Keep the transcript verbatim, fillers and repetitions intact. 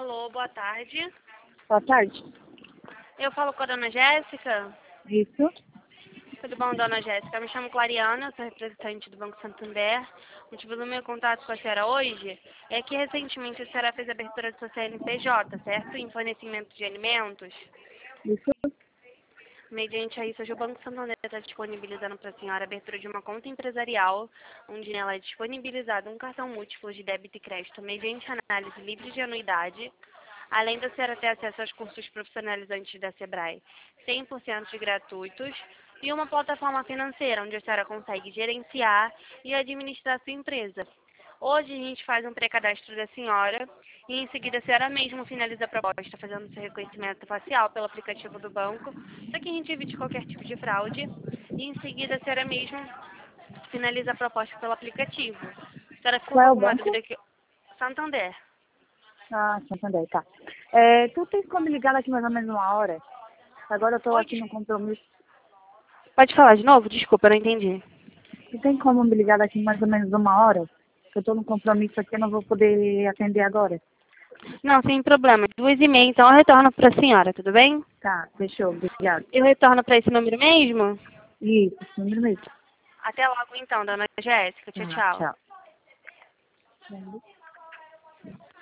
Alô, boa tarde. Boa tarde. Eu falo com a dona Jéssica. Isso. Tudo bom, dona Jéssica? Eu me chamo Clariana, sou representante do Banco Santander. O motivo do meu contato com a senhora hoje é que recentemente a senhora fez a abertura do seu C N P J, certo? Em fornecimento de alimentos. Isso. Mediante a isso, hoje o Banco Santander está disponibilizando para a senhora a abertura de uma conta empresarial, onde nela é disponibilizado um cartão múltiplo de débito e crédito mediante análise livre de anuidade, além da senhora ter acesso aos cursos profissionalizantes da Sebrae, cem por cento gratuitos, e uma plataforma financeira, onde a senhora consegue gerenciar e administrar a sua empresa. Hoje a gente faz um pré-cadastro da senhora e em seguida a senhora mesma finaliza a proposta fazendo seu reconhecimento facial pelo aplicativo do banco, para que a gente evite qualquer tipo de fraude, e em seguida a senhora mesma finaliza a proposta pelo aplicativo. A senhora ficou Qual com é o alguma banco? dúvida aqui? Santander. Ah, Santander, tá. É, tu tem como me ligar daqui mais ou menos uma hora? Agora eu tô Oi, aqui no compromisso. pode falar de novo? Desculpa, eu não entendi. Tu tem como me ligar daqui mais ou menos uma hora? Eu tô no compromisso aqui, eu não vou poder atender agora. Não, sem problema. Duas e meia, então eu retorno para a senhora, tudo bem? Tá, fechou, obrigado. Eu retorno para esse número mesmo? Isso, número mesmo. Até logo então, dona Jéssica. Tchau, Ah, tchau. tchau.